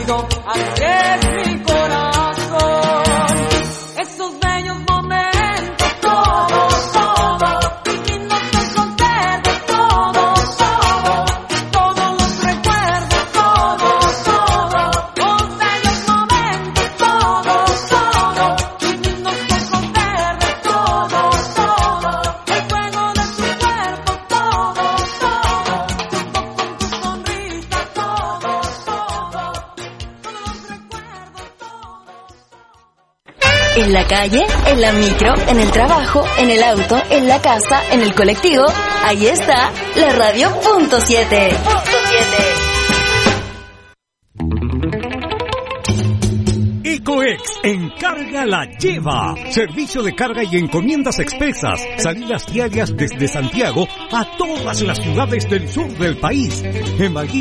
yo, así es mi corazón. Esos bellos momentos, todos, lindos los conservo, todos los recuerdos, todos, los bellos momentos, todos, lindos los conservo, todos, el fuego de tu cuerpo, todos, junto con tu sonrisa, todos los recuerdos, todos. En la calle, en la micro, en el trabajo, en el auto, en la casa, en el colectivo, ahí está la radio punto 7. Ecoex en Carga la Lleva. Servicio de carga y encomiendas expresas. Salidas diarias desde Santiago a todas las ciudades del sur del país. En